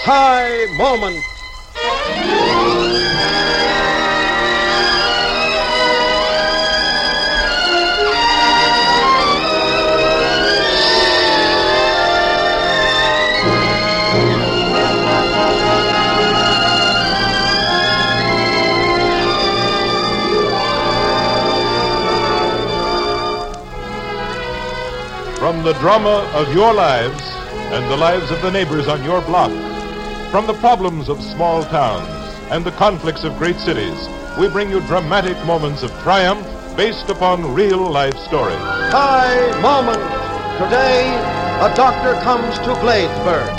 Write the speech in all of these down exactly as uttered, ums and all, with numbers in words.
High Moment. From the drama of your lives and the lives of the neighbors on your block, from the problems of small towns and the conflicts of great cities, we bring you dramatic moments of triumph based upon real-life stories. High Moment. Today, a doctor comes to Gladesburg.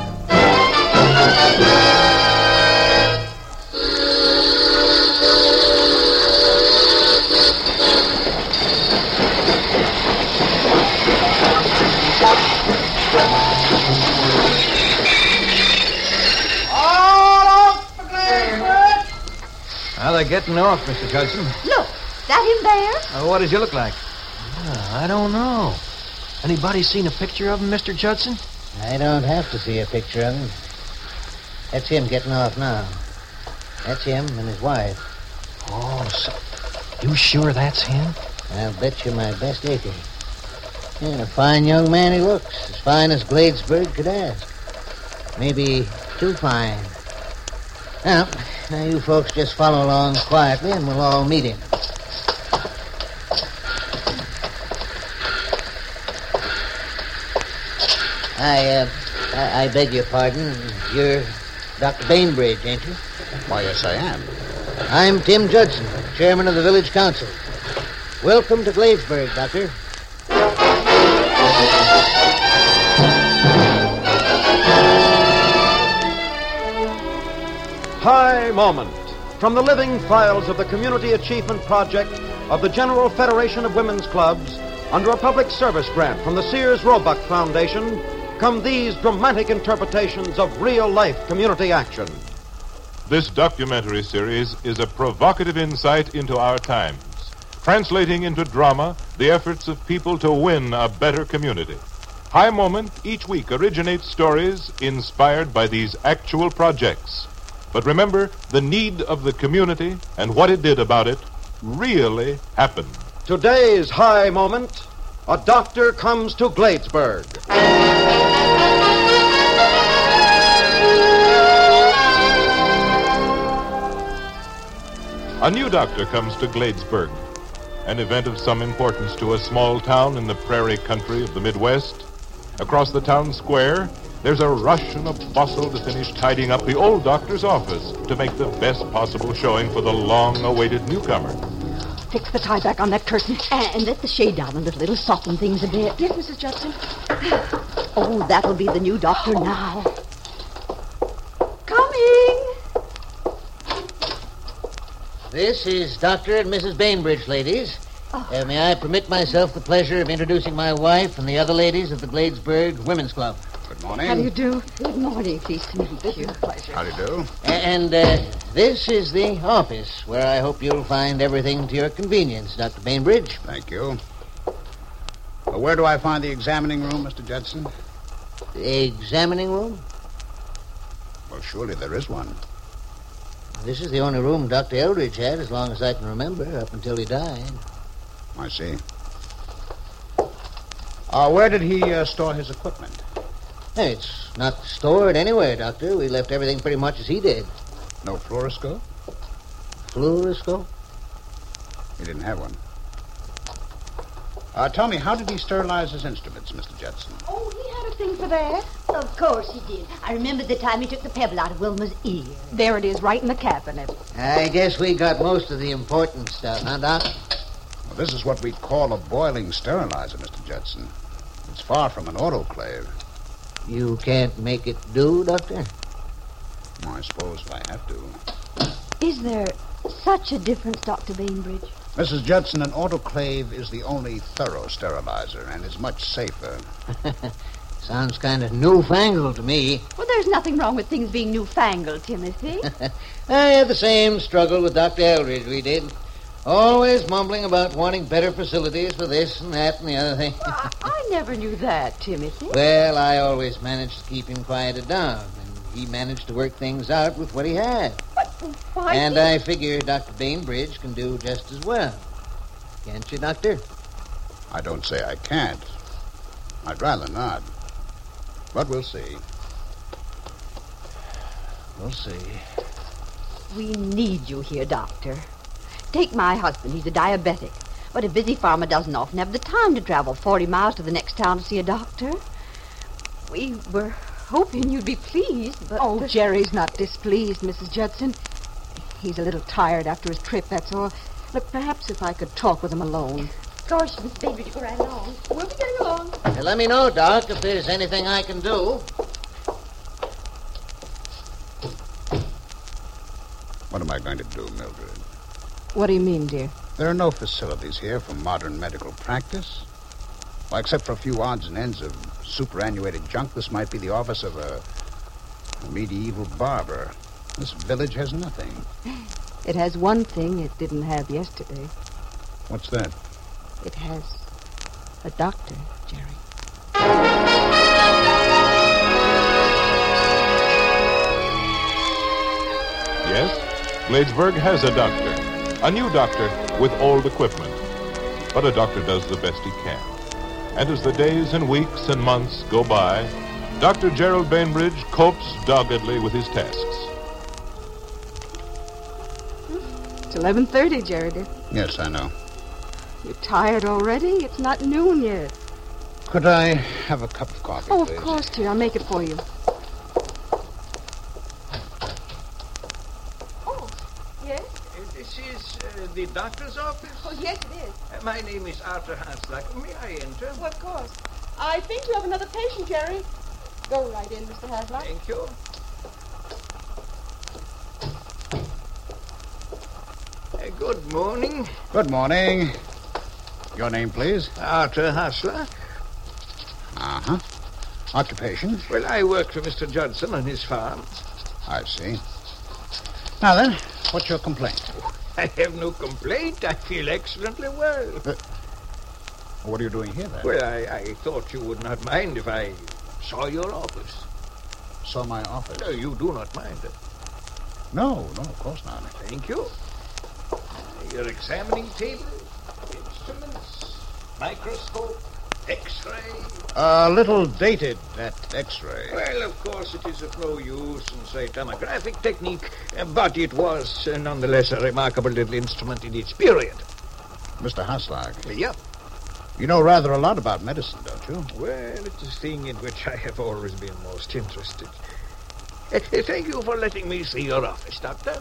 Now they're getting off, Mister Judson. Look, that him there? Uh, what does he look like? Uh, I don't know. Anybody seen a picture of him, Mister Judson? I don't have to see a picture of him. That's him getting off now. That's him and his wife. Oh, so you sure that's him? I'll bet you my best acre. Yeah, a fine young man he looks. As fine as Gladesburg could ask. Maybe too fine. Now, now you folks just follow along quietly and we'll all meet him. I, uh, I, I beg your pardon. You're Doctor Bainbridge, ain't you? Why, yes, I am. I'm Tim Judson, chairman of the village council. Welcome to Gladesburg, Doctor. High Moment. From the living files of the Community Achievement Project of the General Federation of Women's Clubs, under a public service grant from the Sears Roebuck Foundation, come these dramatic interpretations of real-life community action. This documentary series is a provocative insight into our times, translating into drama the efforts of people to win a better community. High Moment each week originates stories inspired by these actual projects. But remember, the need of the community and what it did about it really happened. Today's High Moment, a doctor comes to Gladesburg. A new doctor comes to Gladesburg, an event of some importance to a small town in the prairie country of the Midwest. Across the town square, there's a rush and a bustle to finish tidying up the old doctor's office to make the best possible showing for the long-awaited newcomer. Fix the tie back on that curtain. And let the shade down a little. It'll soften things a bit. Yes, Missus Judson. Oh, that'll be the new doctor now. Coming. This is Doctor and Missus Bainbridge, ladies. Oh. Uh, may I permit myself the pleasure of introducing my wife and the other ladies of the Gladesburg Women's Club. Good morning. How do you do? Good morning. Pleased to meet you. Pleasure. How do you do? And uh, this is the office, where I hope you'll find everything to your convenience, Doctor Bainbridge. Thank you. Well, where do I find the examining room, Mister Judson? The examining room? Well, surely there is one. This is the only room Doctor Eldridge had, as long as I can remember, up until he died. I see. Uh, where did he uh, store his equipment? Hey, it's not stored anywhere, Doctor. We left everything pretty much as he did. No fluoroscope? Fluoroscope? He didn't have one. Uh, tell me, how did he sterilize his instruments, Mister Judson? Oh, he had a thing for that. Of course he did. I remember the time he took the pebble out of Wilma's ear. There it is, right in the cabinet. I guess we got most of the important stuff, huh, Doc? Well, this is what we'd call a boiling sterilizer, Mister Judson. It's far from an autoclave. You can't make it do, Doctor? Well, I suppose I have to. Is there such a difference, Doctor Bainbridge? Missus Judson, an autoclave is the only thorough sterilizer and is much safer. Sounds kind of newfangled to me. Well, there's nothing wrong with things being newfangled, Timothy. I had the same struggle with Doctor Eldridge, we did. Always mumbling about wanting better facilities for this and that and the other thing. Well, I never knew that, Timothy. Well, I always managed to keep him quieted down. And he managed to work things out with what he had. But why... And did- I figure Doctor Bainbridge can do just as well. Can't you, Doctor? I don't say I can't. I'd rather not. But we'll see. We'll see. We need you here, Doctor. Take my husband. He's a diabetic. But a busy farmer doesn't often have the time to travel forty miles to the next town to see a doctor. We were hoping you'd be pleased, but... Oh, Jerry's not displeased, Missus Judson. He's a little tired after his trip, that's all. Look, perhaps if I could talk with him alone. Of course, Miss Baby, you go right along. We'll be getting along. Hey, let me know, Doc, if there's anything I can do. What am I going to do, Mildred? What do you mean, dear? There are no facilities here for modern medical practice. Well, except for a few odds and ends of superannuated junk, this might be the office of a, a medieval barber. This village has nothing. It has one thing it didn't have yesterday. What's that? It has a doctor, Jerry. Yes, Gladesburg has a doctor. A new doctor with old equipment. But a doctor does the best he can. And as the days and weeks and months go by, Doctor Gerald Bainbridge copes doggedly with his tasks. It's eleven thirty, Jerry, dear. Yes, I know. You're tired already? It's not noon yet. Could I have a cup of coffee, Oh, please? of course, dear. I'll make it for you. Oh, yes? This is uh, the doctor's office? Oh, yes, it is. Uh, my name is Arthur Haslak. May I enter? Well, of course. I think you have another patient, Jerry. Go right in, Mister Haslock. Thank you. Uh, good morning. Good morning. Your name, please? Arthur Haslak. Uh-huh. Occupation? Well, I work for Mister Judson on his farm. I see. Now then, what's your complaint? I have no complaint. I feel excellently well. Uh, what are you doing here, then? Well, I, I thought you would not mind if I saw your office. Saw my office? No, you do not mind it. No, no, of course not. Thank you. Your examining table, instruments, microscope, X-ray. A little dated, that X-ray. Well, of course, it is of no use in, say, tomographic technique, uh, but it was uh, nonetheless a remarkable little instrument in its period. Mister Haslak. Yep. You know rather a lot about medicine, don't you? Well, it's a thing in which I have always been most interested. Uh, uh, thank you for letting me see your office, Doctor.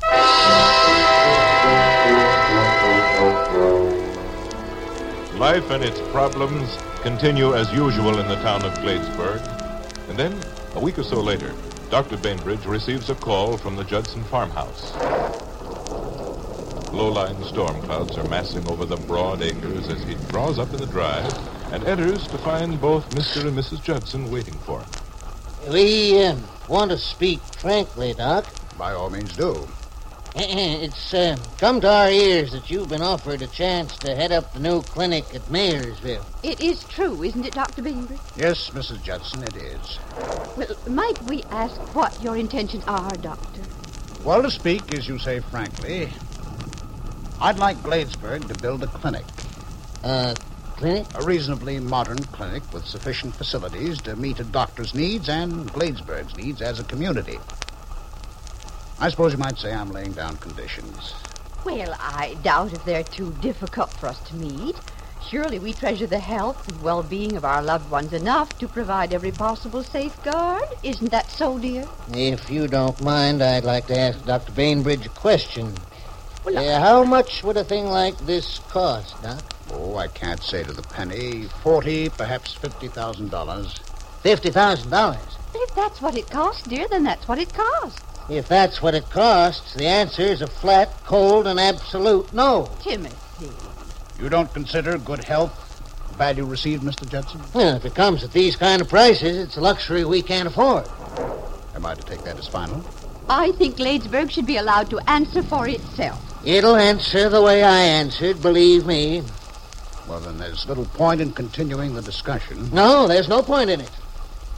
Life and its problems continue as usual in the town of Gladesburg. And then, a week or so later, Doctor Bainbridge receives a call from the Judson farmhouse. Low-lying storm clouds are massing over the broad acres as he draws up in the drive and enters to find both Mister and Missus Judson waiting for him. We uh, want to speak frankly, Doc. By all means do. It's uh, come to our ears that you've been offered a chance to head up the new clinic at Mayersville. It is true, isn't it, Doctor Bainbridge? Yes, Missus Judson, it is. Well, might we ask what your intentions are, Doctor? Well, to speak, as you say frankly, I'd like Gladesburg to build a clinic. Uh, clinic? A reasonably modern clinic with sufficient facilities to meet a doctor's needs and Gladesburg's needs as a community. I suppose you might say I'm laying down conditions. Well, I doubt if they're too difficult for us to meet. Surely we treasure the health and well-being of our loved ones enough to provide every possible safeguard. Isn't that so, dear? If you don't mind, I'd like to ask Doctor Bainbridge a question. Well, uh, how much would a thing like this cost, Doc? Oh, I can't say to the penny. Forty, perhaps fifty thousand dollars. Fifty thousand dollars? If that's what it costs, dear, then that's what it costs. If that's what it costs, the answer is a flat, cold, and absolute no. Timothy. You don't consider good health value received, Mister Judson? Well, if it comes at these kind of prices, it's a luxury we can't afford. Am I to take that as final? I think Gladesburg should be allowed to answer for itself. It'll answer the way I answered, believe me. Well, then there's little point in continuing the discussion. No, there's no point in it.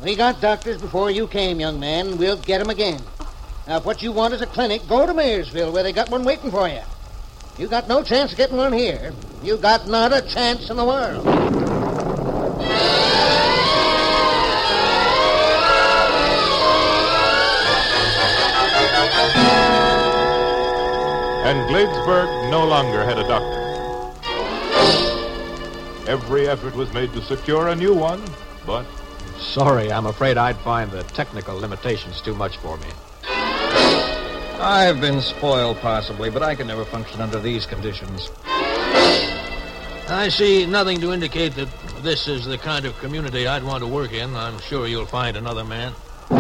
We got doctors before you came, young man, and we'll get 'em again. Now, if what you want is a clinic, go to Mayersville, where they got one waiting for you. You got no chance of getting one here. You got not a chance in the world. And Gladesburg no longer had a doctor. Every effort was made to secure a new one, but... Sorry, I'm afraid I'd find the technical limitations too much for me. I've been spoiled, possibly, but I can never function under these conditions. I see nothing to indicate that this is the kind of community I'd want to work in. I'm sure you'll find another man.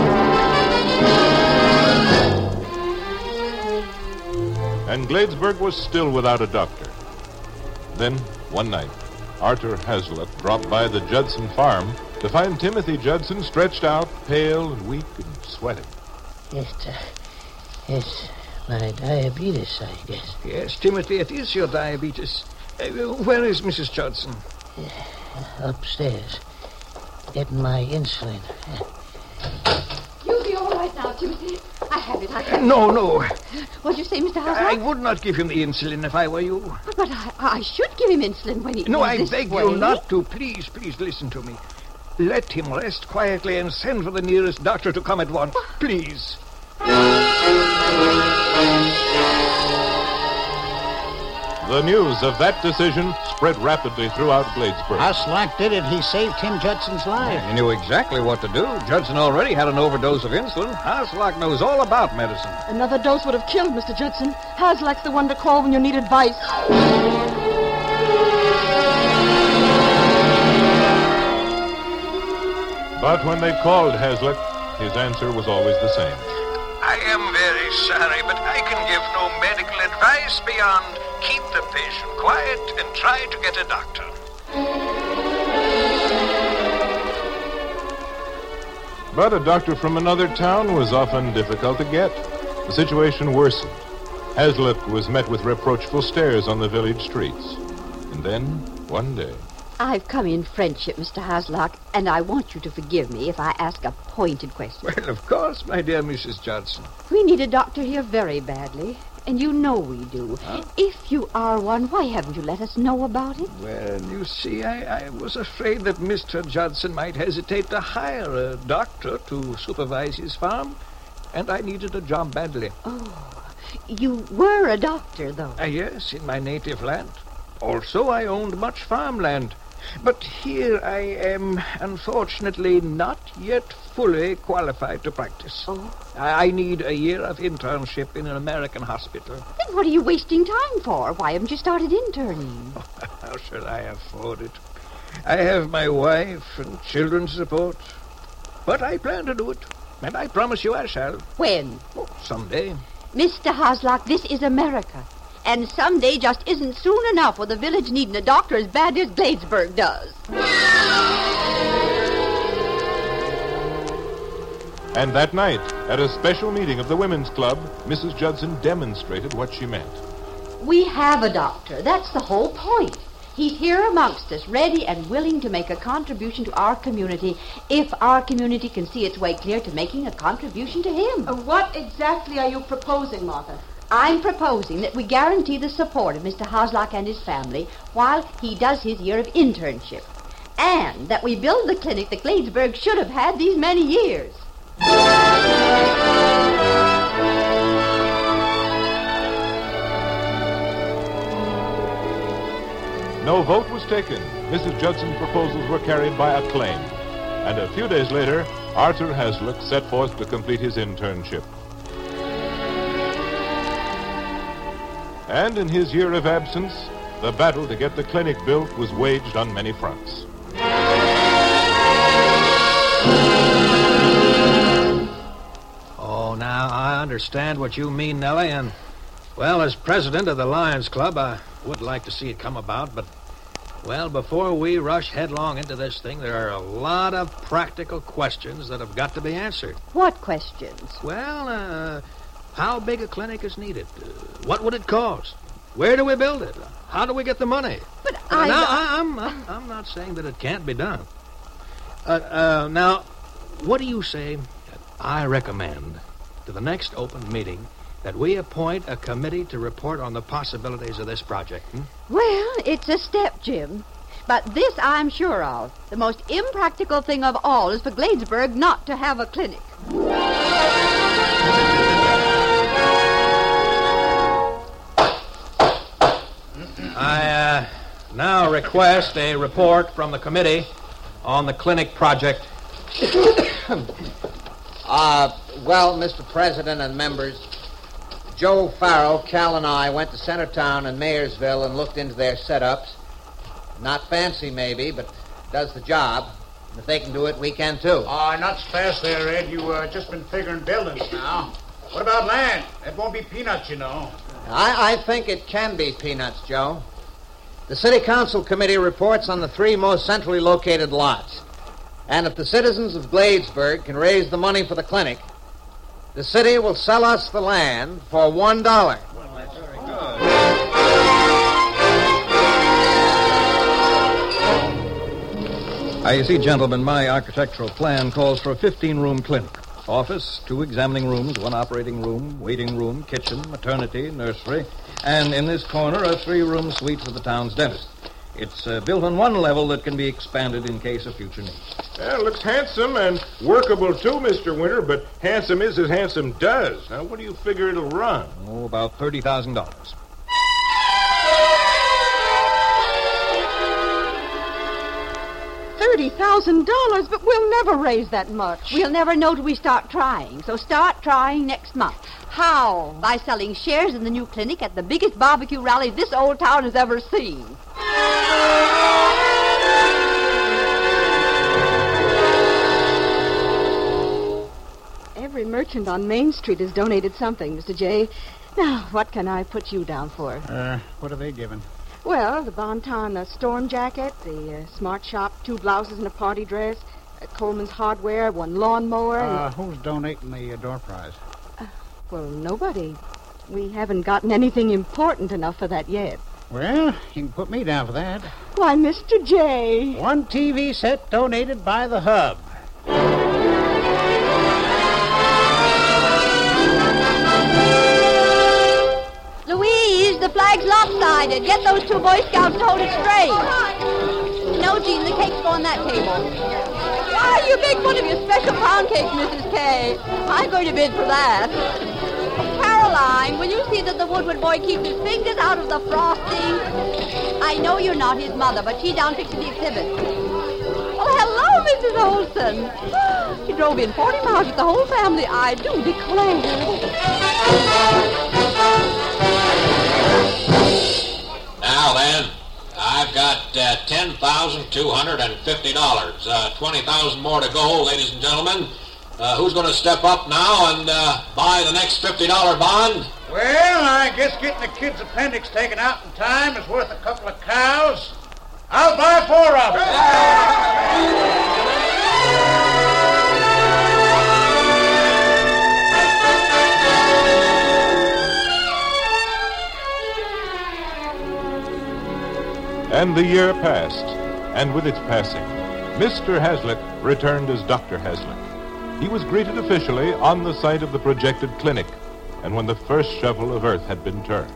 And Gladesburg was still without a doctor. Then, one night, Arthur Hasluck dropped by the Judson farm to find Timothy Judson stretched out, pale and weak and sweating. It's, uh, it's my diabetes, I guess. Yes, Timothy, it is your diabetes. Uh, where is Missus Judson? Uh, upstairs. Getting my insulin. You'll be all right now, Timothy. I have it. I have it. No, no. What'd you say, Mister Hasluck? I would not give him the insulin if I were you. But I, I should give him insulin when he No, goes I this beg way. you not to. Please, please listen to me. Let him rest quietly and send for the nearest doctor to come at once. Please. The news of that decision spread rapidly throughout Gladesburg. Hasluck did it. He saved Tim Judson's life. He knew exactly what to do. Judson already had an overdose of insulin. Hasluck knows all about medicine. Another dose would have killed Mister Judson. Hasluck's the one to call when you need advice. But when they called Hasluck, his answer was always the same. I am very sorry, but I can give no medical advice beyond keep the patient quiet and try to get a doctor. But a doctor from another town was often difficult to get. The situation worsened. Hasluck was met with reproachful stares on the village streets. And then, one day... I've come in friendship, Mister Hasluck, and I want you to forgive me if I ask a pointed question. Well, of course, my dear Missus Judson. We need a doctor here very badly, and you know we do. Huh? If you are one, why haven't you let us know about it? Well, you see, I, I was afraid that Mister Judson might hesitate to hire a doctor to supervise his farm, and I needed a job badly. Oh, you were a doctor, though. Uh, yes, in my native land. Also, I owned much farmland. But here I am, unfortunately, not yet fully qualified to practice. Oh? I, I need a year of internship in an American hospital. Then what are you wasting time for? Why haven't you started interning? How shall I afford it? I have my wife and children to support. But I plan to do it, and I promise you I shall. When? Oh, someday. Mister Hasluck, this is America. And someday just isn't soon enough with the village needing a doctor as badly as Gladesburg does. And that night, at a special meeting of the Women's Club, Missus Judson demonstrated what she meant. We have a doctor. That's the whole point. He's here amongst us, ready and willing to make a contribution to our community if our community can see its way clear to making a contribution to him. Uh, what exactly are you proposing, Martha? I'm proposing that we guarantee the support of Mister Hasluck and his family while he does his year of internship. And that we build the clinic that Gladesburg should have had these many years. No vote was taken. Missus Judson's proposals were carried by acclaim. And a few days later, Arthur Hasluck set forth to complete his internship. And in his year of absence, the battle to get the clinic built was waged on many fronts. Oh, now, I understand what you mean, Nellie, and, well, as president of the Lions Club, I would like to see it come about, but, well, before we rush headlong into this thing, there are a lot of practical questions that have got to be answered. What questions? Well, uh... how big a clinic is needed? Uh, what would it cost? Where do we build it? How do we get the money? But uh, I... Now, I I'm, I'm, I'm not saying that it can't be done. Uh, uh, now, what do you say that I recommend to the next open meeting that we appoint a committee to report on the possibilities of this project? Hmm? Well, it's a step, Jim. But this I'm sure of. The most impractical thing of all is for Gladesburg not to have a clinic. I uh, now request a report from the committee on the clinic project. uh, well, Mister President and members, Joe Farrell, Cal, and I went to Centertown and Mayersville and looked into their setups. Not fancy, maybe, but does the job. And if they can do it, we can, too. Oh, not so fast there, Ed. You've uh, just been figuring buildings now. What about land? It won't be peanuts, you know. I, I think it can be peanuts, Joe. The City Council Committee reports on the three most centrally located lots. And if the citizens of Gladesburg can raise the money for the clinic, the city will sell us the land for one dollar. Well, that's very good. I see, gentlemen, my architectural plan calls for a fifteen-room clinic. Office, two examining rooms, one operating room, waiting room, kitchen, maternity, nursery, and in this corner a three-room suite for the town's dentist. It's uh, built on one level that can be expanded in case of future need. Well, it looks handsome and workable, too, Mister Winter, but handsome is as handsome does. Now, what do you figure it'll run? Oh, about thirty thousand dollars. thirty thousand dollars, but we'll never raise that much. We'll never know till we start trying, so start trying next month. How? By selling shares in the new clinic at the biggest barbecue rally this old town has ever seen. Every merchant on Main Street has donated something, Mister J. Now, what can I put you down for? Uh, what are they giving? Well, the Bonton uh, storm jacket, the uh, Smart Shop, two blouses and a party dress, uh, Coleman's Hardware, one lawnmower. Uh, and... who's donating the uh, door prize? Uh, well, nobody. We haven't gotten anything important enough for that yet. Well, you can put me down for that. Why, Mister J. One T V set donated by the Hub. Louise, the flag's lopsided. Get those two Boy Scouts to hold it straight. No, Jean, the cake's on that table. Why, you make one of your special pound cakes, Missus K. I'm going to bid for that. Caroline, will you see that the Woodward boy keeps his fingers out of the frosting? I know you're not his mother, but she's down fixing the exhibit. Oh, hello, Missus Olson. He drove in forty miles with the whole family, I do declare. Now then, I've got uh, ten thousand two hundred fifty dollars. Uh, twenty thousand more to go, ladies and gentlemen. Uh, who's going to step up now and uh, buy the next fifty dollar bond? Well, I guess getting the kid's appendix taken out in time is worth a couple of cows. I'll buy four of them. And the year passed, and with its passing, Mister Hazlitt returned as Doctor Hazlitt. He was greeted officially on the site of the projected clinic, and when the first shovel of earth had been turned.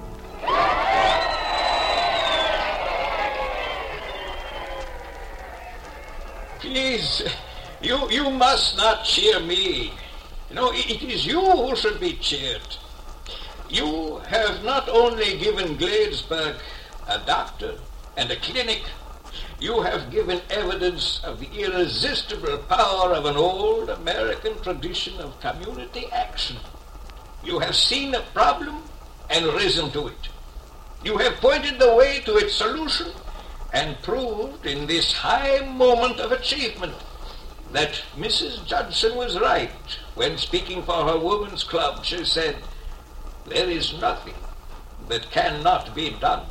Please, you you must not cheer me. You know, it, it is you who should be cheered. You have not only given Gladesburg a doctor and a clinic, you have given evidence of the irresistible power of an old American tradition of community action. You have seen a problem and risen to it. You have pointed the way to its solution and proved in this high moment of achievement that Missus Judson was right when speaking for her women's club. She said, "There is nothing that cannot be done."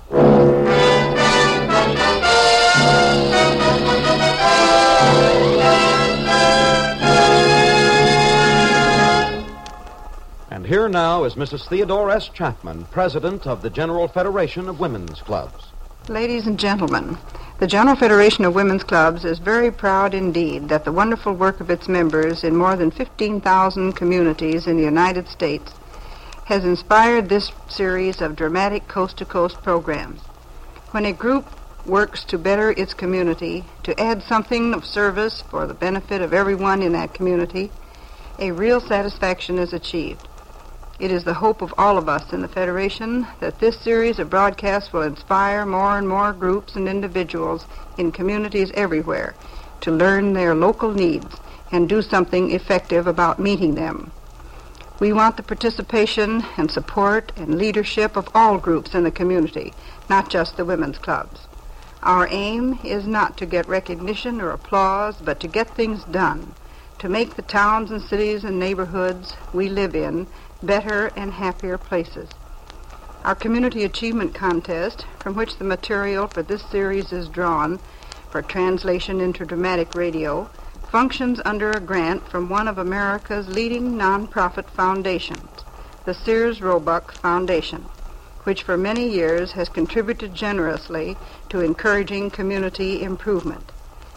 And here now is Missus Theodore S. Chapman, president of the General Federation of Women's Clubs. Ladies and gentlemen, the General Federation of Women's Clubs is very proud indeed that the wonderful work of its members in more than fifteen thousand communities in the United States has inspired this series of dramatic coast-to-coast programs. When a group works to better its community, to add something of service for the benefit of everyone in that community, a real satisfaction is achieved. It is the hope of all of us in the Federation that this series of broadcasts will inspire more and more groups and individuals in communities everywhere to learn their local needs and do something effective about meeting them. We want the participation and support and leadership of all groups in the community, not just the women's clubs. Our aim is not to get recognition or applause, but to get things done, to make the towns and cities and neighborhoods we live in better and happier places. Our Community Achievement Contest, from which the material for this series is drawn for translation into dramatic radio, functions under a grant from one of America's leading nonprofit foundations, the Sears Roebuck Foundation, which for many years has contributed generously to encouraging community improvement.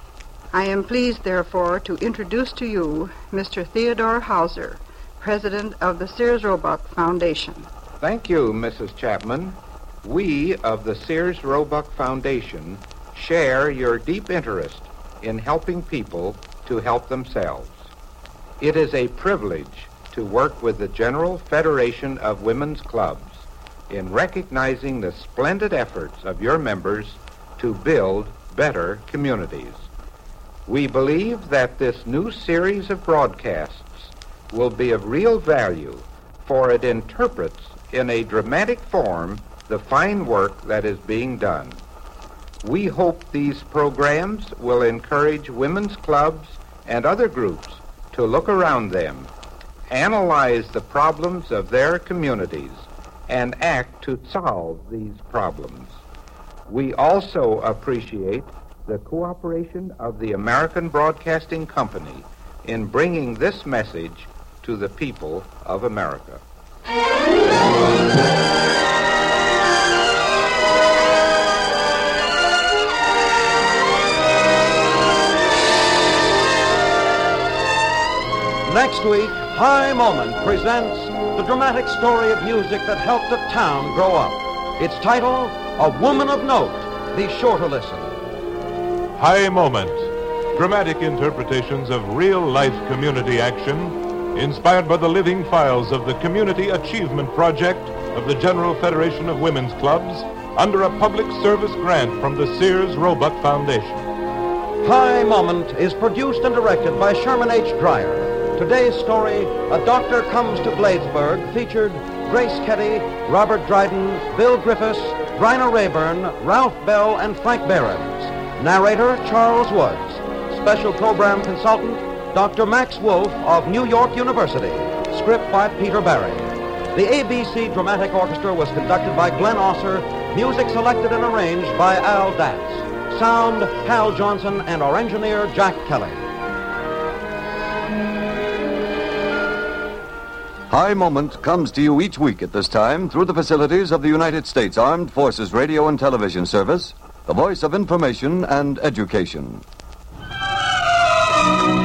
I am pleased, therefore, to introduce to you Mister Theodore Hauser, President of the Sears Roebuck Foundation. Thank you, Missus Chapman. We of the Sears Roebuck Foundation share your deep interest in helping people to help themselves. It is a privilege to work with the General Federation of Women's Clubs in recognizing the splendid efforts of your members to build better communities. We believe that this new series of broadcasts will be of real value, for it interprets in a dramatic form the fine work that is being done. We hope these programs will encourage women's clubs and other groups to look around them, analyze the problems of their communities, and act to solve these problems. We also appreciate the cooperation of the American Broadcasting Company in bringing this message to the people of America. Next week, High Moment presents the dramatic story of music that helped a town grow up. Its title, A Woman of Note. Be sure to listen. High Moment. Dramatic interpretations of real-life community action inspired by the living files of the Community Achievement Project of the General Federation of Women's Clubs under a public service grant from the Sears Roebuck Foundation. High Moment is produced and directed by Sherman H. Dreyer. Today's story, A Doctor Comes to Bladesburg, featured Grace Ketty, Robert Dryden, Bill Griffiths, Bryna Rayburn, Ralph Bell, and Frank Behrens. Narrator, Charles Woods. Special program consultant, Doctor Max Wolf of New York University. Script by Peter Barry. The A B C Dramatic Orchestra was conducted by Glenn Osser. Music selected and arranged by Al Datz. Sound, Hal Johnson, and our engineer, Jack Kelly. High Moment comes to you each week at this time through the facilities of the United States Armed Forces Radio and Television Service, the voice of information and education.